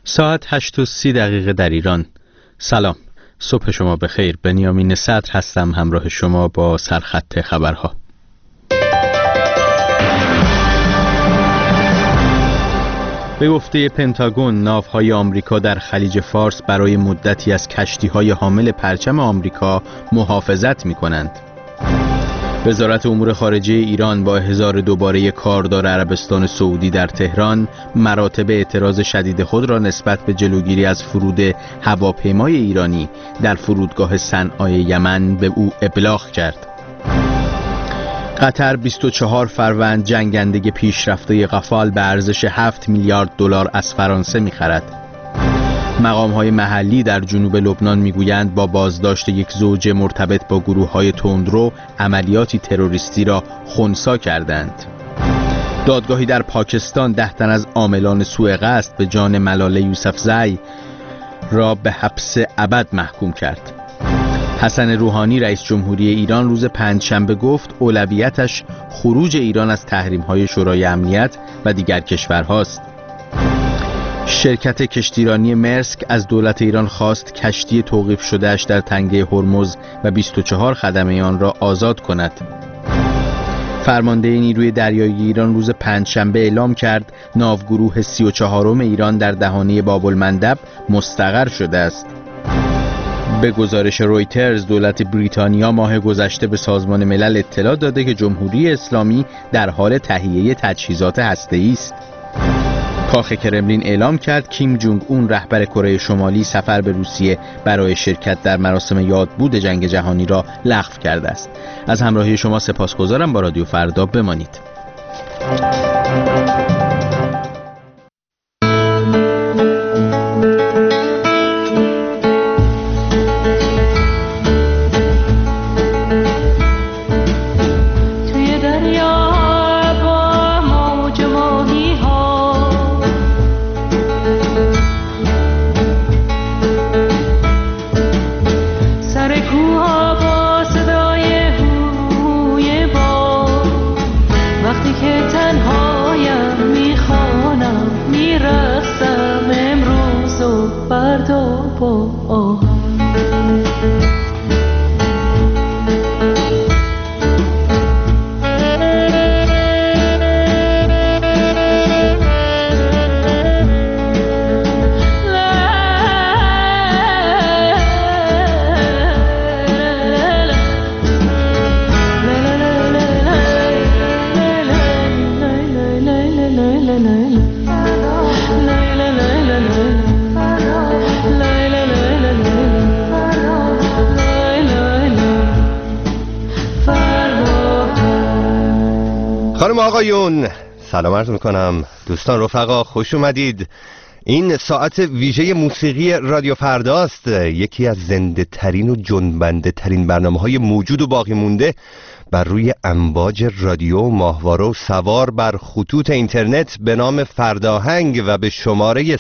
ساعت 8:30 در ایران. سلام، صبح شما بخیر. بنیامین صدر هستم، همراه شما با سرخط خبرها. به گفته پنتاگون، ناوهای آمریکا در خلیج فارس برای مدتی از کشتی‌های حامل پرچم آمریکا محافظت می‌کنند. وزارت امور خارجه ایران با احضار دوباره کاردار عربستان سعودی در تهران، مراتب اعتراض شدید خود را نسبت به جلوگیری از فرود هواپیمای ایرانی در فرودگاه صنعای یمن به او ابلاغ کرد. قطر 24 فروند جنگنده پیشرفته قفال به ارزش 7 میلیارد دلار از فرانسه می‌خرد. مقام‌های محلی در جنوب لبنان می‌گویند با بازداشت یک زوج مرتبط با گروه‌های تندرو عملیاتی تروریستی را خنثی کردند. دادگاهی در پاکستان 10 تن از عاملان سوء قصد به جان ملاله یوسفزئی را به حبس ابد محکوم کرد. حسن روحانی رئیس جمهوری ایران روز پنجشنبه گفت اولویتش خروج ایران از تحریم‌های شورای امنیت و دیگر کشورهاست. شرکت کشتیرانی مرسک از دولت ایران خواست کشتی توقیف شدهش در تنگه هرمز و 24 خدمه آن را آزاد کند. فرمانده نیروی دریایی ایران روز پنجشنبه اعلام کرد ناوگروه 34م ایران در دهانه باب‌المندب مستقر شده است. به گزارش رویترز، دولت بریتانیا ماه گذشته به سازمان ملل اطلاع داده که جمهوری اسلامی در حال تهیه تجهیزات هسته‌ای است. کاخ کرملین اعلام کرد کیم جونگ اون رهبر کره شمالی سفر به روسیه برای شرکت در مراسم یادبود جنگ جهانی را لغو کرده است. از همراهی شما سپاسگزارم. با رادیو فردا بمانید. آقایون سلام عرض میکنم. دوستان رفقا خوش اومدید. این ساعت ویژه موسیقی رادیو فرداست، یکی از زنده ترین و جنبنده ترین برنامه‌های موجود و باقی مونده بر روی امواج رادیو ماهواره و سوار بر خطوط اینترنت به نام فرداهنگ و به شماره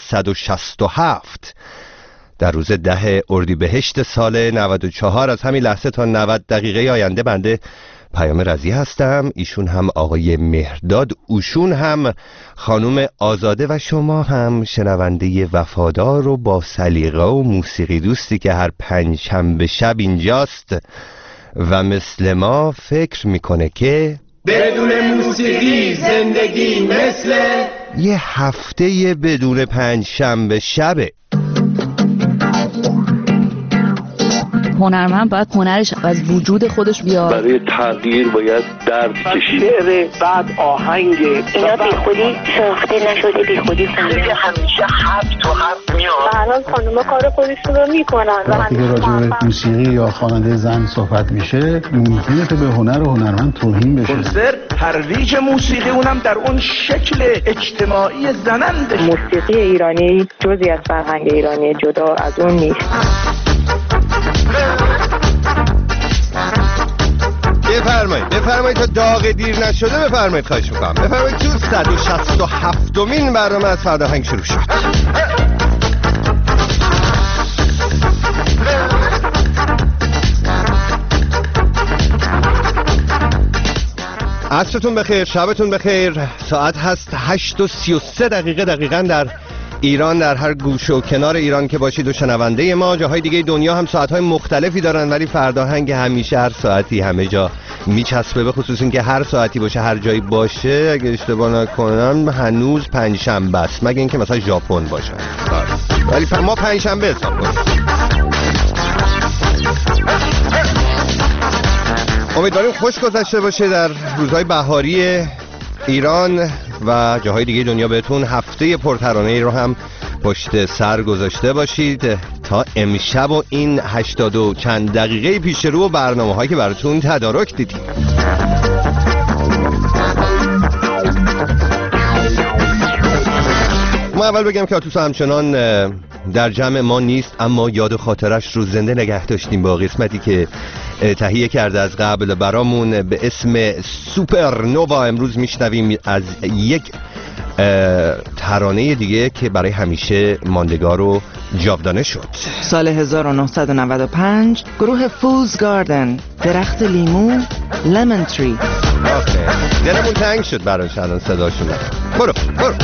167. در روز 10 اردیبهشت سال 94 از همین لحظه تا 90 دقیقه آینده بنده پیام رضی هستم، ایشون هم آقای مهرداد، اوشون هم خانم آزاده و شما هم شنونده وفادار و با سلیقه و موسیقی دوستی که هر پنجشنبه شب اینجاست و مثل ما فکر میکنه که بدون موسیقی زندگی مثل یه هفته بدون پنجشنبه شبه. هنرمند باید هنرش از وجود خودش بیاد. برای تغییر باید درد کشید. شعر بعد آهنگ اینا بی خودی ساخته نشده، بی خودی که همیشه حرف تو حرف میاد. الان خانوما کار خودشون رو میکنن. وقتی که راجع به موسیقی یا خواننده زن صحبت میشه ممکنه که به هنر و هنرمند توهین بشه. کنسرت ترویج موسیقی اونم در اون شکل اجتماعی زننده. موسیقی ایرانی جزئی از فرهنگ ایرانی، جدا از اون نیست. بفرمایید تا داغ دیر نشده بفرمایید، خواهش میکنم بفرمایید. تو 167مین برنامه از فرداهنگ شروع شد. عصرتون بخیر، شبتون بخیر. ساعت هست 8:33 دقیقاً در ایران، در هر گوشه و کنار ایران که باشید و شنونده ما. جاهای دیگه دنیا هم ساعت‌های مختلفی دارن، ولی فرداهنگ همیشه هر ساعتی همه جا میچسبه، به خصوص اینکه هر ساعتی باشه هر جایی باشه. اگه اشتباه نکنم هنوز پنجشنبه است، مگه اینکه مثلا ژاپن باشه، ولی ما پنجشنبه حساب کنیم. امیدواریم خوش گذشته باشه در روزهای بهاری ایران و جاهای دیگه دنیا. بهتون هفته پرترانه‌ای رو هم پشت سر گذاشته باشید تا امشب و این 80 و چند دقیقه پیش رو برنامه‌هایی که براتون تدارک دیدیم. ما اول بگم که آتوس همچنان در جمع ما نیست، اما یاد و خاطرش رو زنده نگه داشتیم با قسمتی که تهیه کرده از قبل برامون به اسم سوپرنووا. امروز میشنویم از یک ترانه دیگه که برای همیشه ماندگار و جاودانه شد. سال 1995 گروه فولز گاردن، درخت لیمو، لمن تری. دلمون تنگ شد براش الان صداشون. برو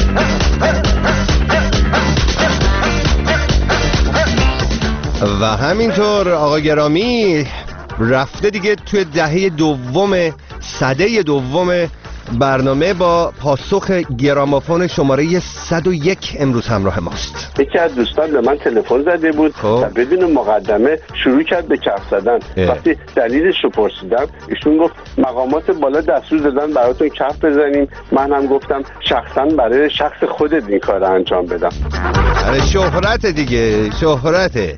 و همینطور آقا گرامی رفته دیگه توی دهه دوم، سده دوم برنامه با پاسخ گرامافون شماره 101 امروز همراه ماست. یکی از دوستان به من تلفن زده بود و بدون مقدمه شروع کرد به کف زدن. وقتی دلیلش رو پرسیدم ایشون گفت مقامات بالا دستور دادن براتون کف بزنیم. من هم گفتم شخصا برای شخص خودت این کار رو انجام بدم. آره شهرت دیگه، شهرته.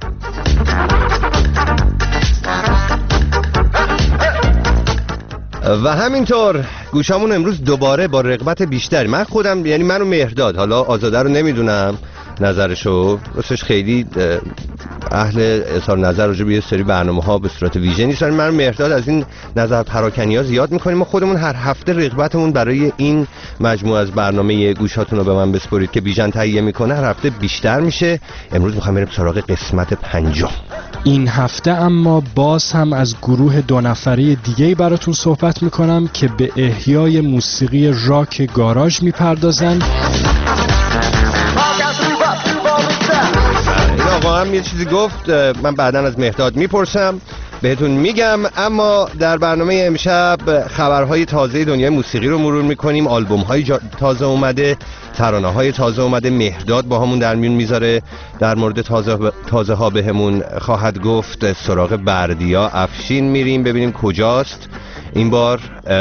و همینطور گوشامون امروز دوباره با رغبت بیشتری، من خودم یعنی منو مهرداد، حالا آزاده رو نمیدونم نظرشو، راستش خیلی اهل اظهار نظر راجع به یه سری برنامه‌ها به صورت ویژه نیست. من مهرداد از این نظر پراکنی‌ها زیاد می‌کنیم. ما خودمون هر هفته رغبتمون برای این مجموعه از برنامه گوشاتون رو به من بسپرید که بیژن تهیه می‌کنه هر هفته بیشتر میشه. امروز می‌خوام بریم سراغ قسمت 50 این هفته. اما باز هم از گروه دو نفره دیگه‌ای براتون صحبت می‌کنم که به احیای موسیقی راک گاراژ می‌پردازن. آقا هم یه چیزی گفت، من بعداً از مهداد میپرسم بهتون میگم. اما در برنامه امشب خبرهای تازه دنیای موسیقی رو مرور میکنیم، آلبوم‌های تازه اومده، ترانه‌های تازه اومده. مهداد با همون در میون میذاره در مورد تازه ها بهمون خواهد گفت. سراغ بردیا افشین میریم ببینیم کجاست این بار.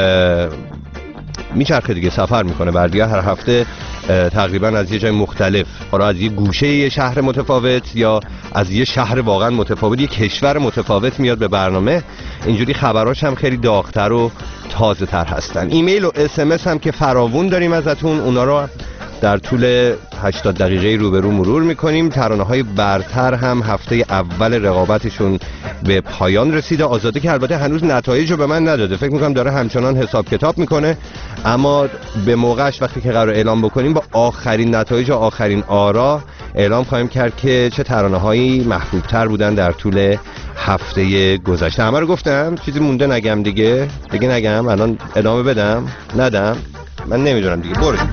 میچرخه دیگه، سفر میکنه بردیا هر هفته تقریبا از یه جای مختلف، حالا از یه گوشه یه شهر متفاوت یا از یه شهر واقعا متفاوت، یه کشور متفاوت میاد به برنامه. اینجوری خبراش هم خیلی داغ‌تر و تازه تر هستن. ایمیل و SMS هم که فراوون داریم ازتون، اونا رو در طول 80 دقیقه روبرو مرور میکنیم. ترانه‌های برتر هم هفته اول رقابتشون به پایان رسیده. آزاده که البته هنوز نتایج رو به من نداده، فکر میکنم داره همچنان حساب کتاب میکنه، اما به موقعش وقتی که قرار اعلام بکنیم با آخرین نتایج و آخرین آرا اعلام خواهیم کرد که چه ترانه‌هایی محبوب‌تر بودن در طول هفته گذشته. همه رو گفتم، چیزی مونده نگم دیگه نگم. الان ادامه بدم ندم، من نمیدونم دیگه. برو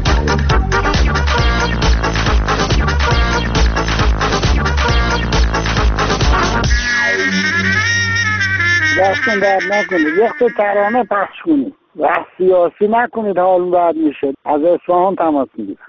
دستون درد نکنید، یک تا ترانه پخش کنید و سیاسی نکنید، حال بعد میشه. از اصفهان تماس میگیرم.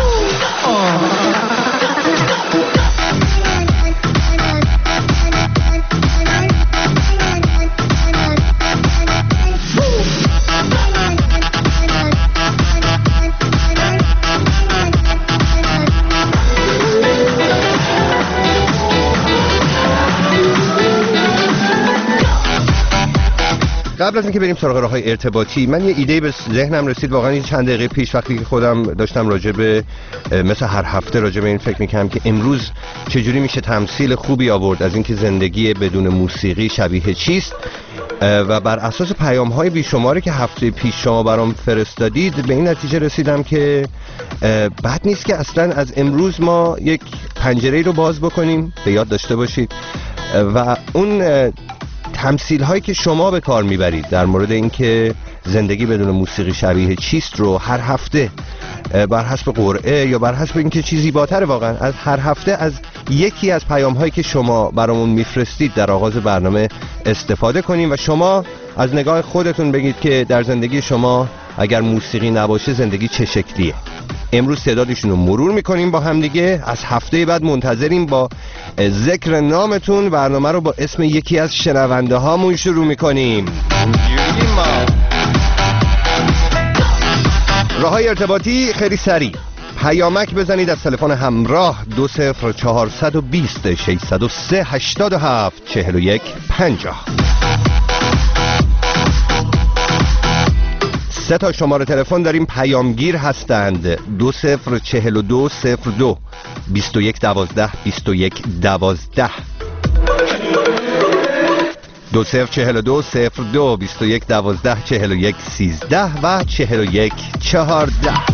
قبل از اینکه بریم سراغ راه‌های ارتباطی، من یه ایده به ذهنم رسید واقعا این چند دقیقه پیش وقتی که خودم داشتم راجع به مثل هر هفته راجع به این فکر می‌کردم که امروز چجوری میشه تمثیل خوبی آورد از اینکه زندگی بدون موسیقی شبیه چیست، و بر اساس پیام‌های بیشماری که هفته پیش شما برام فرستادید به این نتیجه رسیدم که بد نیست که اصلا از امروز ما یک پنجره‌ای رو باز بکنیم. به یاد داشته باشید و اون تمثیل هایی که شما به کار میبرید در مورد اینکه زندگی بدون موسیقی شبیه چیست رو هر هفته بر حسب قرعه یا بر حسب اینکه چیزی زیباتره واقعا از هر هفته از یکی از پیام هایی که شما برامون میفرستید در آغاز برنامه استفاده کنیم و شما از نگاه خودتون بگید که در زندگی شما اگر موسیقی نباشه زندگی چه شکلیه. امروز تعدادشون رو مرور میکنیم با هم دیگه. از هفته بعد منتظریم با ذکر نامتون. برنامه رو با اسم یکی از شنونده هامون شروع میکنیم. راههای ارتباطی خیلی سریع پیامک بزنید از تلفن همراه 20420 603 87 41 50. 3 تا شماره تلفن داریم پیامگیر هستند 204202 2112 2112 204202 2112 4113 و 4114.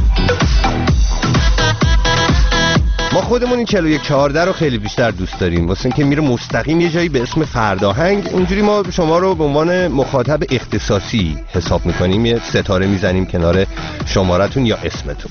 ما خودمون این 4114 رو خیلی بیشتر دوست داریم واسه اینکه میره مستقیم یه جایی به اسم فرداهنگ. اینجوری ما شما رو به عنوان مخاطب اختصاصی حساب میکنیم، یه ستاره میزنیم کنار شمارتون یا اسمتون.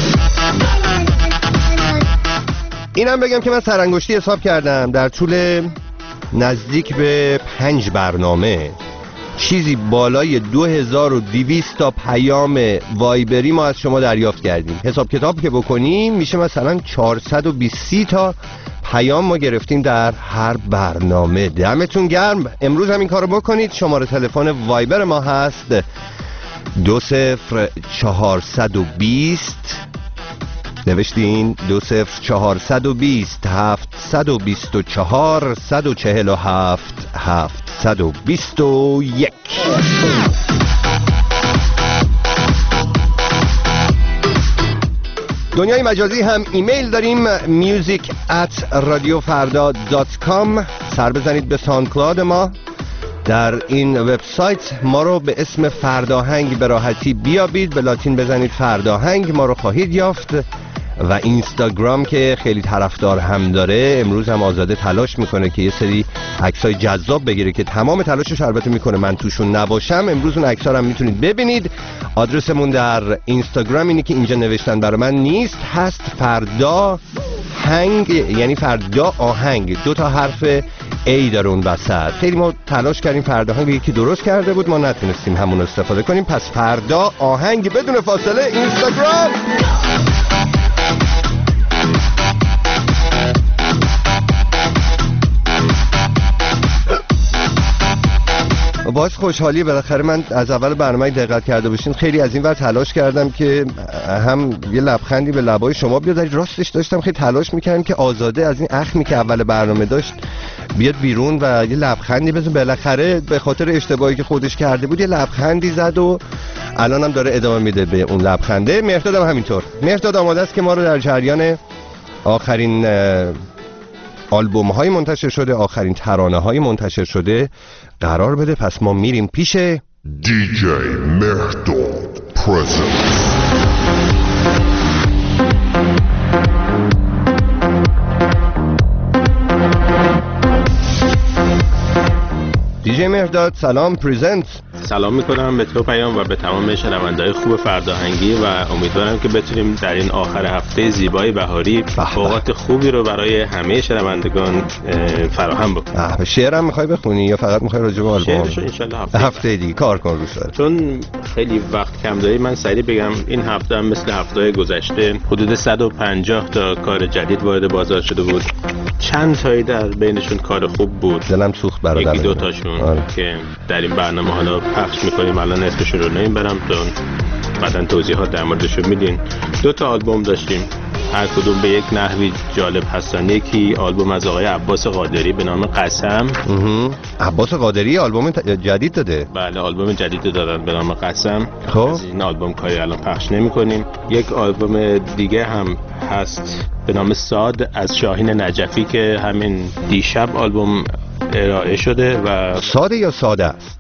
اینم بگم که من سرانگشتی حساب کردم در طول نزدیک به 5 برنامه چیزی بالای 2200 تا پیام وایبری ما از شما دریافت کردیم. حساب کتاب که بکنیم میشه مثلا 420 تا پیام ما گرفتیم در هر برنامه. دمتون گرم. امروز هم این کارو بکنید. شماره تلفن وایبر ما هست 20420 نوشتین 20420 724 147 721. دنیای مجازی هم ایمیل داریم music@radiofarda.com. سر بزنید به ساندکلاد ما. در این وبسایت ما رو به اسم فرداهنگ به راحتی بیابید، به لاتین بزنید فرداهنگ ما رو خواهید یافت. و اینستاگرام که خیلی طرفدار هم داره امروز هم آزاده تلاش میکنه که یه سری عکسای جذاب بگیره که تمام تلاشش البته میکنه من توشون نباشم. امروز اون عکس‌ها رو هم میتونید ببینید. آدرسمون در اینستاگرام اینی که اینجا نوشتن برای من نیست، هست فردا هنگ، یعنی فردا آهنگ، 2 تا حرف ای داره اون وسط. خیلی ما تلاش کردیم فردا آهنگ یکی درست کرده بود ما نتونستیم همون استفاده کنیم، پس فردا آهنگ بدون فاصله اینستاگرام. باعث خوشحالی بالاخره من از اول برنامه دقت کرده باشین خیلی از این ور تلاش کردم که هم یه لبخندی به لبای شما بیاد. راستش داشتم خیلی تلاش میکردم که آزاده از این اخمی که اول برنامه داشت بیاد بیرون و یه لبخندی بزن. بالاخره به خاطر اشتباهی که خودش کرده بود یه لبخندی زد و الان هم داره ادامه میده به اون لبخنده. مهرداد هم همینطور. مهرداد آماده است که ما رو در جریان آخرین آلبوم های منتشر شده، آخرین ترانه های منتشر شده قرار بده. پس ما میریم پیش DJ مهرداد پرزنت. دیجی مهرداد سلام پرزنت. سلام میکنم به تو پیام و به تمام شنونده‌های خوب فرداهنگی و امیدوارم که بتونیم در این آخر هفته زیبای بهاری اوقات خوبی رو برای همه شنوندگان فراهم بکنیم. شعرم میخوای بخونی یا فقط میخوای راجع به آلبوم؟ شعرشو ان شاءالله هفته دیگه کار کن روش. چون خیلی وقت کم داری من سریع بگم این هفته هم مثل هفته‌های گذشته حدود 150 تا کار جدید وارد بازار شده بود. چند تایی در بینشون کار خوب بود. دلم سوخت برادر. یکی دو تاشون که در این برنامه حالا پخش میکنیم. الان اسمشون رو نمیبرم چون بعدن توضیحات در موردشون میدین. 2 تا آلبوم داشتیم هر کدوم به یک نحوی جالب هستن. یکی آلبوم از آقای عباس قادری به نام قسم. عباس قادری آلبوم جدید داده؟ بله آلبوم جدید دادن به نام قسم. خب از این آلبوم کاری الان پخش نمی کنیم. یک آلبوم دیگه هم هست به نام ساد از شاهین نجفی که همین دیشب آلبوم ارائه شده. و ساده یا ساده است؟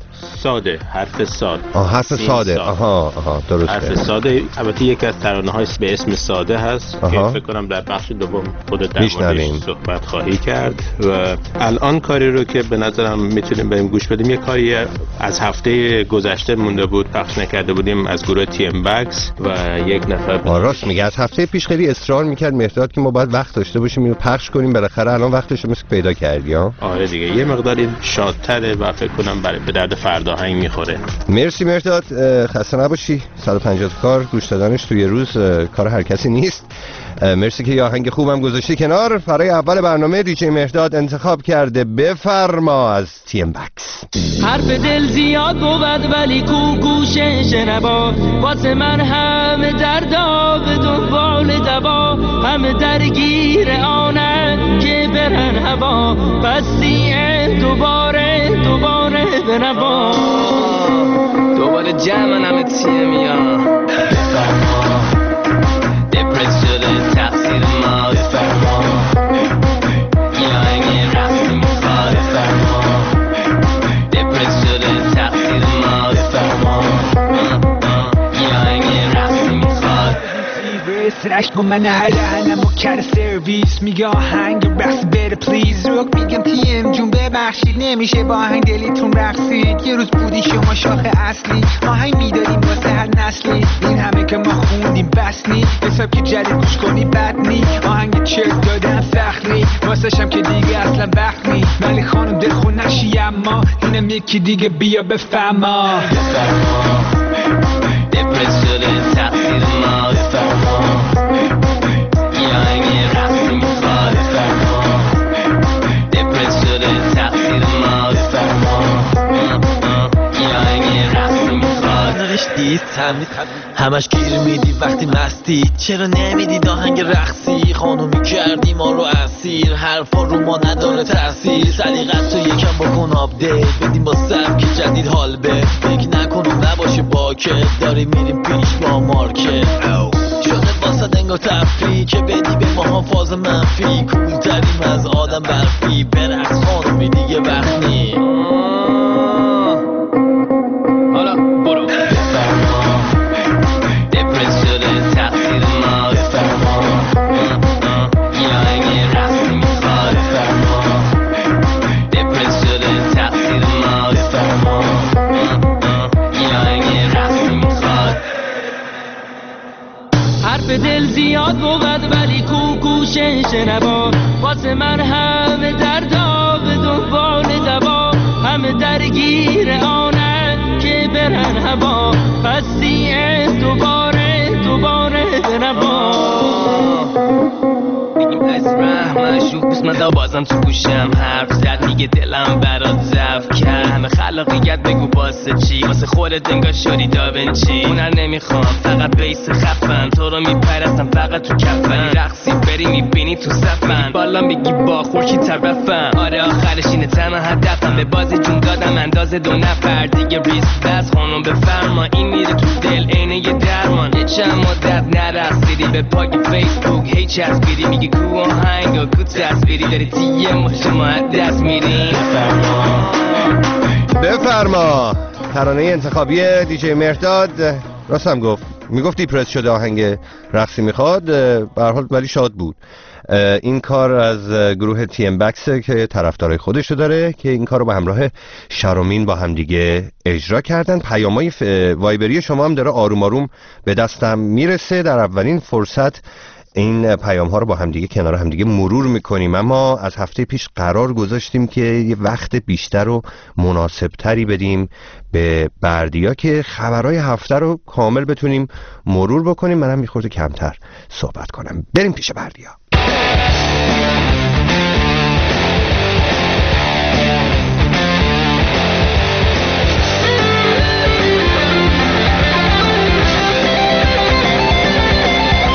ساده، حرف ساد. حرف ساده. آها درسته. حرف ساده. البته یکی از ترانه‌های به اسم ساده هست که فکر کنم در بخش دوم خودت در موردش صحبت خواهی کرد. و الان کاری رو که به نظرم میتونیم بریم گوش بدیم، یه کاری از هفته گذشته مونده بود پخش نکرده بودیم از گروه تیم بکس و یک نفر راست میگه از هفته پیش خیلی اصرار میکرد مهرداد که ما باید وقت داشته باشیم اینو پخش کنیم، بالاخره الان وقتش رو پیدا کردی ها. آره دیگه یه مقداری شادتره و فکر کنم برای به درد فردا هنگ میخوره. مرسی مهرداد، خسته نباشی. 150 کار گوش دادنش توی روز کار هر کسی نیست. مرسی که یه آهنگ خوبم گذاشتی کنار. برای اول برنامه دیجی مهرداد انتخاب کرده بفرما از تیم بکس. حرف دل زیاد بود ولی کو گوشه شنوا، واسه من همه دردا به دنبال دوا، همه درگیر آنن که برن هوا، بسیه دوباره بنوا، دوباره جمعن همه تیمیا. دپرس شده تقصیر ما، بفرما یه آهنگ رقصی میخواد، بفرما دپرس شده تقصیر ما، بفرما یه آهنگ رقصی میخواد. سرش کن من هرهنم و کر سرویس میگه آهنگ رقص بره پلیز، روک میگم تیم جون ببخشید نمیشه با آهنگ دلیتون رقصید، یه روز بودی شما شاخ اصلی، آهنگ میدادیم واسه هر نسلی، این همه که ما خوندیم بس نی، حساب که جدید گوش کنی بد نی، آهنگ چرت دادن فخری واسه شم که دیگه اصلا وقت نی، ولی خانم دلخون نشی اما اینم یکی دیگه بیا بفهما، دپرس شده تقصیر ما، بفرما یه آهنگ رقصی میخواد، بفرما دپرس شده تقصیر ما، بفرما یه آهنگ رقصی میخواد. نرشتی تمیز همش گیر میدی وقتی مستی، چرا نمیدید آهنگ رقصی، خانومی کردی ما رو اسیر، حرفا رو ما نداره تاثیر، سلیقت تو یکم بکن آپدیت بدیم با سبک جدید حال به، فکر نکن نباشه باکت، داری میریم پیش با مارکت، شده واسه انگار تفریح که بدی به ما فاز منفی، کول تریم از آدم برفی، برقص خانومی دیگه وقت نی، حالا برو دپرس شده تقصیر ما، بفرما یه آهنگ رقصی میخواد، بفرما دپرس شده تقصیر ما، بفرما یه آهنگ رقصی میخواد. حرف دل زیاد بود ولی کو گوشه شنوا، واسه من همه دردا به دنبال دوا، همه درگیر آنن که برن هوا، پسیه دوباره بنوا، بگیم از رحمشو بس من دا بازم تو گوشم حرف زد، میگه دلم برات ضعف کرد، همه خلاقیت بگو واسه چی، واسه خودت انگار شدی داونچی، هنر نمیخوام فقط بیس خفن، تو رو میپرستم فقط تو کفن، رقصی بری میبینی تو صفن، بالا میگی با خورشید طرفم، آره آخرش اینه تنها هدفم، به بازی جون دادم اندازه 2 نفر دیگه، ریسک بس خانم بفرما، این میره تو دل اینه یه درمان، یه چند مدت نرسیدی به پاک فیسبوک، هی چسبیدی میگی کو آهنگ و کو تصویری، داری تیه ما دست میرین، بفرما ترانه انتخابی دیجی مهرداد. راستم گفت میگفت دیپرس شده آهنگ رقصی میخواد، به هر حال ولی شاد بود. این کار از گروه تیم بکس که طرفدارای خودشو داره که این کار رو به همراه شارمین با هم دیگه اجرا کردن. پیامای وایبری شما هم داره آروم آروم به دستم میرسه. در اولین فرصت این پیام ها رو با همدیگه کنار همدیگه مرور میکنیم، اما از هفته پیش قرار گذاشتیم که یه وقت بیشتر و مناسب تری بدیم به بردیا که خبرهای هفته رو کامل بتونیم مرور بکنیم. منم میخورده کمتر صحبت کنم. بریم پیش بردیا.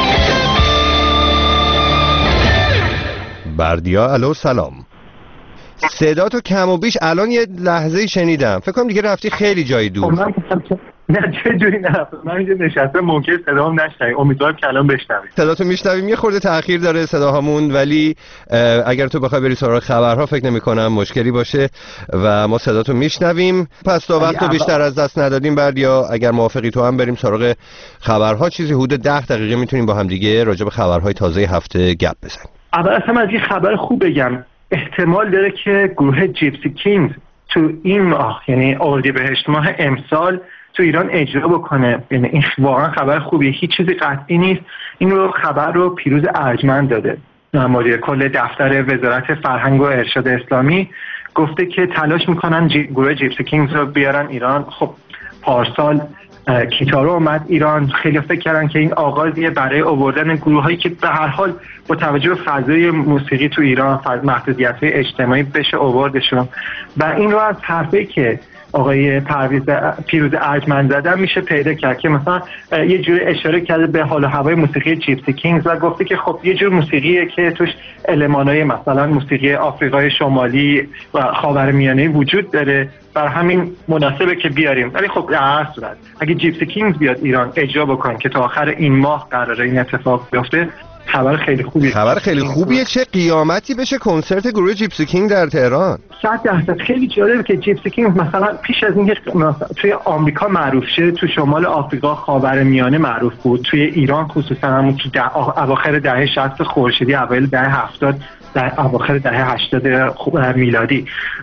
بردیا الو سلام. صدا تو کم و بیش الان یه لحظه شنیدم، فکر کنم دیگه رفتی خیلی جای دور. نه چه جوری نه، من اینجا نشستم ممکنه صدام نشنوی، امیدوارم که الان بشنوی. صداتو میشنویم، یه خورده تأخیر داره صداهامون، ولی اگر تو بخوای بری سراغ خبرها فکر نمی‌کنم مشکلی باشه و ما صداتو میشنویم. پس تا وقتو بیشتر از دست ندادیم بعد، یا اگر موافقی تو هم بریم سراغ خبرها. چیزی حدود 10 دقیقه میتونیم با هم دیگه راجع به خبرهای تازه هفته گپ بزنیم. اول اصلا از این خبر خوب بگم، احتمال داره که گروه جیپسی کینگز تو این ماه، یعنی اردیبهشت ماه امسال، تو ایران اجرا بکنه. یعنی این واقعا خبر خوبیه، هیچ چیزی قطعی نیست. این رو خبر رو پیروز ارجمند داده، مدیر کل دفتر وزارت فرهنگ و ارشاد اسلامی، گفته که تلاش میکنن گروه جیپسی کینگز رو بیارن ایران. خب پارسال کیتارو اومد ایران، خیلی فکر کردن که این آغازیه برای آوردن گروهایی که به هر حال با توجه به فضای موسیقی تو ایران، محدودیت‌های اجتماعی، بشه آوردشون. و این رو از حرفی که آقای پیروز ارجمند زدن میشه پیدا کرد که مثلا یه جوری اشاره کرده به حال و هوای موسیقی جیپسی کینگز و گفته که خب یه جور موسیقیه که توش المانای مثلا موسیقی آفریقای شمالی و خاورمیانه وجود داره، بر همین مناسبه که بیاریم. ولی خب در هر صورت اگه جیپسی کینگز بیاد ایران اجرا بکنه که تا آخر این ماه قراره این اتفاق بیفته، خبر خیلی خوبیه. خبر خیلی خوبیه. چه قیامتی بشه کنسرت گروه جیپسی کینگ در تهران. 100% خیلی جالبه که جیپسی کینگ مثلا پیش از اینکه توی آمریکا معروف شه، تو شمال آفریقا، خاورمیانه معروف بود. توی ایران خصوصا همون تو اواخر دهه 60 خورشیدی، اوایل دهه 70، در اواخر دهه 80 میلادی.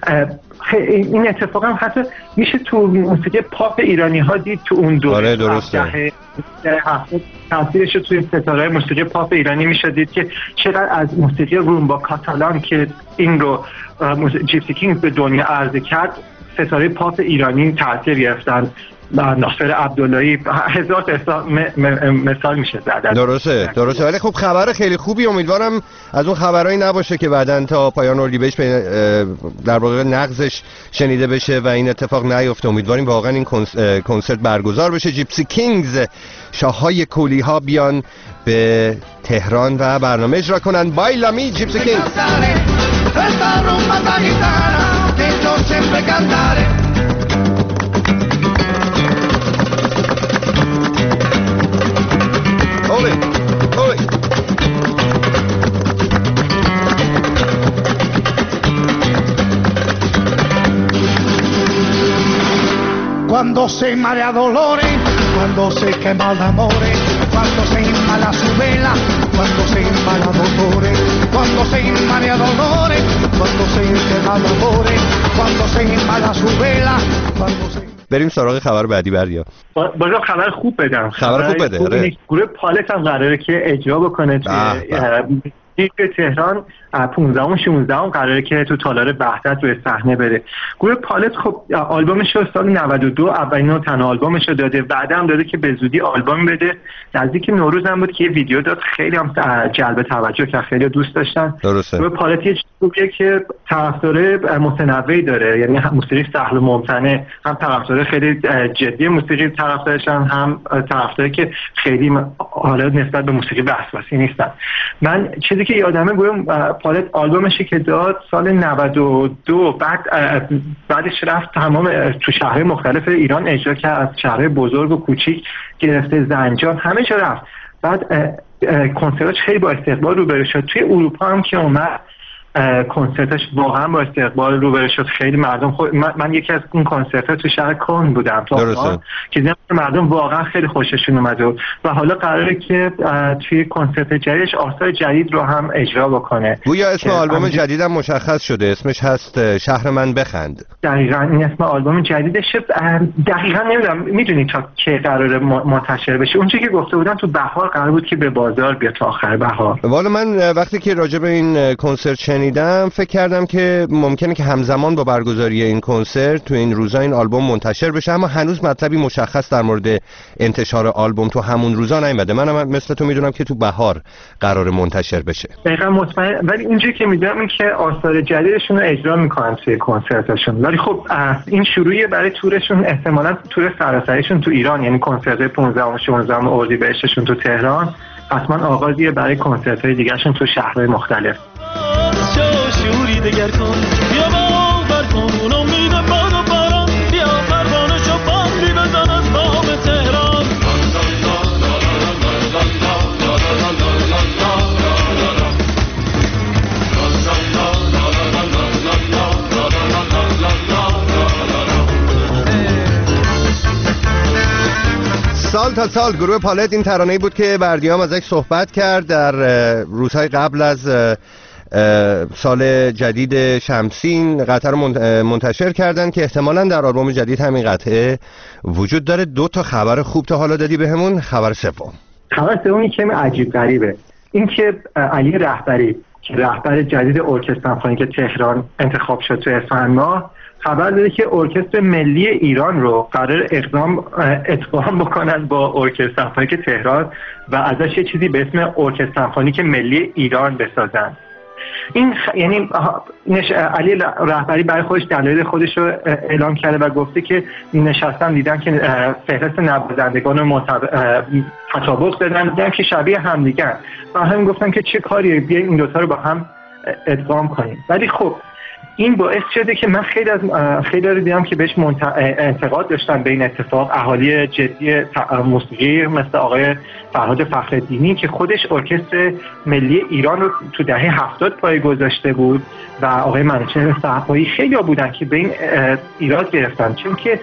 این اتفاق هم حتی میشه تو موسیقی پاپ ایرانی ها دید تو اون دوره. آره درسته. دهه 70 تاثیرش توی ستاره موسیقی پاپ ایرانی میشه دید که چقدر از موسیقی رومبا کاتالان که این رو جیپسی کینگز به دنیا عرضه کرد، ستاره پاپ ایرانی تاثیر گرفتن. ناصر عبداللهی، هزار مثال میشه زد. درسته. ولی خب خبر خیلی خوبی. امیدوارم از اون خبرایی نباشه که بعداً تا پایان اردیبهشت در واقع نقضش شنیده بشه و این اتفاق نیفته. امیدواریم واقعا این کنسرت برگزار بشه. جیپسی کینگز، شاههای کولی ها، بیان به تهران و برنامه اجرا کنن. بایلامی جیپسی کینگز. Cuando se marea dolores, cuando se quema el amores, cuando se inmala su vela, cuando se inmala dolores, cuando se marea dolores, cuando se quema el amores, cuando se inmala su vela, cuando se. بریم سراغ خبر بعدی. بردیا بازم خبر خوب بدم. خبر خوب بده. آره. گروه پالت هم قراره که اجرا بکنه توی تهران 15 و 16 قراره که تو تالار وحدت روی صحنه بره. گروه پالت خب آلبومش رو سال 92 اولین تنها آلبومش رو داده، بعدا هم داده که به زودی آلبوم بده. نزدیک نوروز هم بود که یه ویدیو داد، خیلی هم جلب توجه کرد، خیلی دوست داشتن. درسته. گروه پالت یه چیزیه که طرفدار متنوعی داره، یعنی موسیقی سهل و ممتنع، هم طرفدار خیلی جدی موسیقی طرفدارشن، هم طرفداری که خیلی حالا نسبت به موسیقی وسواسی نیستن. من چیزی که یادمه گروه پالت آلبومشی که داد سال 92، بعدش رفت تمام تو شهرهای مختلف ایران اجرا کرد، از شهرهای بزرگ و کوچیک گرفته زنجان همه جا رفت. بعد کنسرتش خیلی با استقبال روبرو شد. توی اروپا هم که اومد کنسرتش واقعا با استقبال روبرو شد. خیلی مردم من یکی از اون کنسرت‌ها تو شهر کن بودم که دیدم مردم واقعا خیلی خوششون اومد و حالا قراره که توی کنسرت جدیدش آثار جدید رو هم اجرا بکنه. گویا اسم آلبوم جدیدم مشخص شده، اسمش هست شهر من بخند. دقیقاً این اسم آلبوم جدیدشه. دقیقاً نمیدونم میدونی تا کی قراره منتشر بشه. اونجوری که گفته بودن تو بهار قرار بود که به بازار بیاد تا آخر بهار. والا من وقتی که راجع به این کنسرت شنیدم فکر کردم که ممکنه که همزمان با برگزاری این کنسرت تو این روزا این آلبوم منتشر بشه، اما هنوز مطلبی مشخص در مورد انتشار آلبوم تو همون روزا نیومده. منم مثل تو میدونم که تو بهار قرار منتشر بشه. دقیقاً مطمئن، ولی اونجوری که میدونم این که آثار جدیدشون رو اجرا میکنن توی کنسرتاشون. ولی خب این شروعی برای تورشون، احتمالاً تور سراسریشون تو ایران، یعنی کنسرت 15 و 16 اردیبهشتشون تو تهران، حتما آغازیه برای کنسرت‌های دیگه‌شون تو شهرهای مختلف. عوض شو شوری دگر کن بیا باور کن امید باد و باران بیا پروانه شو باندی بزن از بام تهران سال تا سال گروه پالت این ترانه‌ای بود که بردیام ازش صحبت کرد در روزهای قبل از سال جدید شمسین قطعه رو منتشر کردن که احتمالاً در آلبوم جدید همین قطعه وجود داره. 2 تا خبر خوب تا حالا دادی بهمون. خبر سومی که عجیب غریبه، این که علی رهبری که رهبر جدید ارکستر سمفونیک تهران انتخاب شد تو اسفند ماه، خبر داده که ارکستر ملی ایران رو قرار ادغام بکنن با ارکستر سمفونیک تهران و ازش یه چیزی به اسم ارکستر سمفونیک ملی ایران بسازن. این یعنی علی رهبری برای خودش دلایل خودش رو اعلام کرده و گفته که نشستن دیدن که فهرست نوازندگان رو تطابق دادن، دیدن که شبیه هم دیگه و هم گفتن که چه کاریه، بیاین این دوتا رو با هم ادغام کنیم. ولی خب این باعث شده که من خیلی رو دیدم که بهش انتقاد داشتن به این اتفاق. اهالی جدی موسیقی مثل آقای فرهاد فخرالدینی که خودش ارکستر ملی ایران رو تو دهه 70 پای گذاشته بود و آقای منوچهر صحابی خیلی بودن که به این ایراد گرفتن، چون که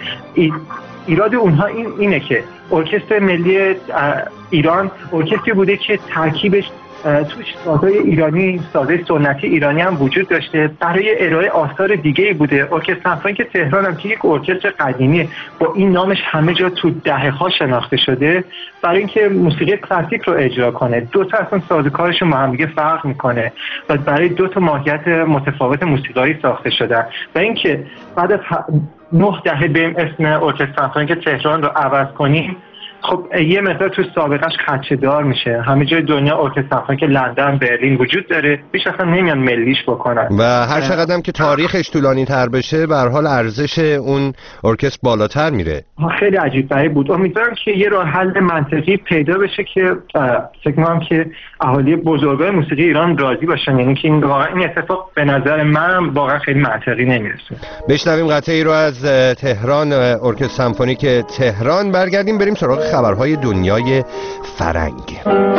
ایراد اونها اینه که ارکستر ملی ایران ارکستری بوده که ترکیبش توش سازهای ایرانی، سازهای سنتی ایرانی هم وجود داشته، برای ارائه آثار دیگه‌ای بوده. ارکستر سمفونیک تهران هم که یک ارکستر قدیمی با این نامش همه جا تو دهه‌ها شناخته شده، برای اینکه موسیقی کلاسیک رو اجرا کنه 2 تا اصلا سازوکارشون با هم دیگه فرق میکنه و برای 2 تا ماهیت متفاوت موسیقایی ساخته شدن و اینکه بعد از 9 دهه بریم اسم ارکستر سمفونیک تهران رو عوض کنیم، خب یه مقدار تو سابقش خدشه‌دار میشه. همه جای دنیا ارکستر سمفونیک لندن، برلین وجود داره، بیش اصلا نمیان ملیش بکنن و هر چقدر هم که تاریخش طولانی تر بشه به هر حال ارزش اون ارکستر بالاتر میره. خیلی عجیب غریب بود. امیدوارم که یه راه حل منطقی پیدا بشه که فکر می‌کنم که اهالی بزرگای موسیقی ایران راضی باشن، یعنی که این اتفاق به نظر من واقعا خیلی منطقی نمیرسه. بشنویم قطعه‌ای رو از تهران، ارکستر سمفونیک تهران. برگردیم بریم سراغ خبرهای دنیای فرنگ.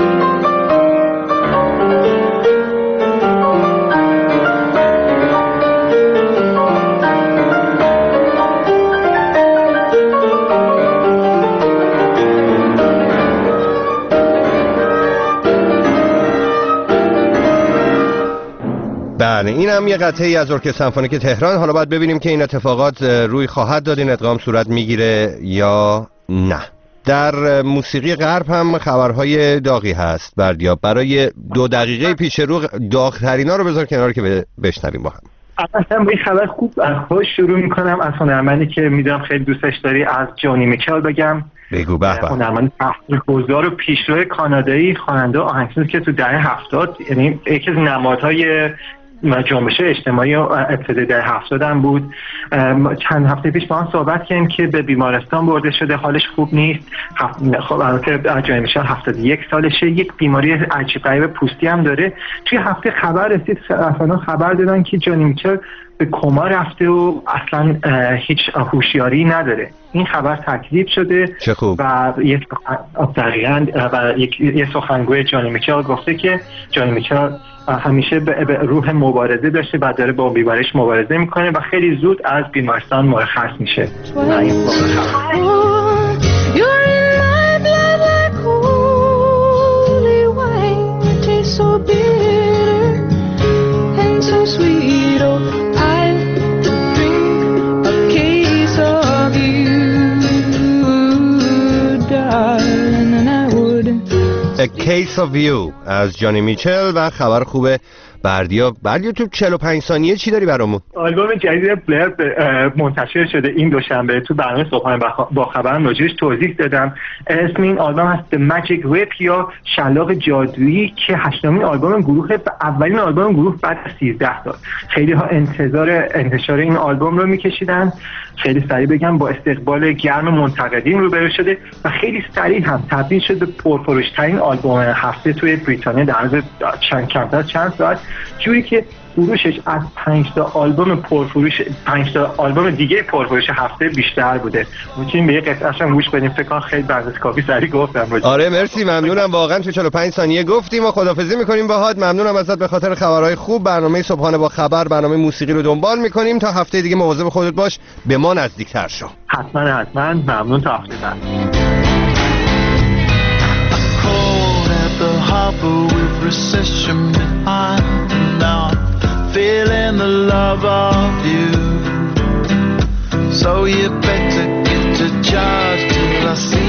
بله، این هم یه قطعه‌ای از ارکستر سمفونیک تهران. حالا باید ببینیم که این اتفاقات روی خواهد داد، این ادغام صورت میگیره یا نه. در موسیقی غرب هم خبرهای داغی هست. بردیاب برای 2 دقیقه پیش رو داغ‌ترینا رو بذار کنار که بشنویم با هم. اصلا با این خبر خوب شروع میکنم از هنرمندی که میدونم خیلی دوستش داری، از جونی میچل بگم. بگو. به به. هنرمند تاثیرگذار و پیشرو کانادایی، خواننده و آهنگساز که تو دهه 70 یعنی یکی از نمادهای جنبش اجتماعی ابتدای دهه 70 هم بود. چند هفته پیش با هم صحبت کردیم که به بیمارستان برده شده، حالش خوب نیست. خب البته جای میشه 71 سالشه، یک بیماری عجیب غریب پوستی هم داره. توی هفته خبر رسید، اصلا خبر دادن که جونی میچل به کما رفته و اصلا هیچ هوشیاری نداره. این خبر تکذیب شده. چه خوب. و یه سخنگوی جونی میچل گفته که جونی میچل همیشه به روح مبارزه داشته و داره با بیماریش مبارزه میکنه و خیلی زود از بیمارستان مرخص میشه. A Case of You از جانی میچل. و خبر خوبه بردیا تو 45 ثانیه چی داری برامون؟ آلبوم جدید بلر منتشر شده این دوشنبه. تو برنامه صبحانه با خبرم راجعش توضیح دادم. اسم این آلبوم هست The Magic Whip یا شلاق جادویی که 8مین آلبوم گروه و اولین آلبوم گروه بعد از 13 سال. خیلی ها انتظار انتشار این آلبوم رو میکشیدن. خیلی سریع بگم با استقبال گرم منتقدین روبرو شده و خیلی سریع هم تبدیل شد به پرفروش‌ترین آلبوم هفته توی بریتانیا در عرض چند ساعت. جوری که فروشش از 5 تا آلبوم دیگه پرفروش هفته بیشتر بوده. میتونیم به یه قطعه‌اش هم گوش بدیم، فکر کنم خیلی بحث کافی سریع گفتم. آره مرسی، ممنونم واقعا، تو 45 ثانیه گفتیم و خدافظی میکنیم باهات. ممنونم ازت به خاطر خبرهای خوب. برنامه صبحانه با خبر، برنامه موسیقی رو دنبال میکنیم. تا هفته دیگه مواظب خودت باش، به ما نزدیکتر شو. حتما ممنون. تا هفته بعد. The harbor with recession behind, now I'm feeling the love of you. So you better get to charge till I see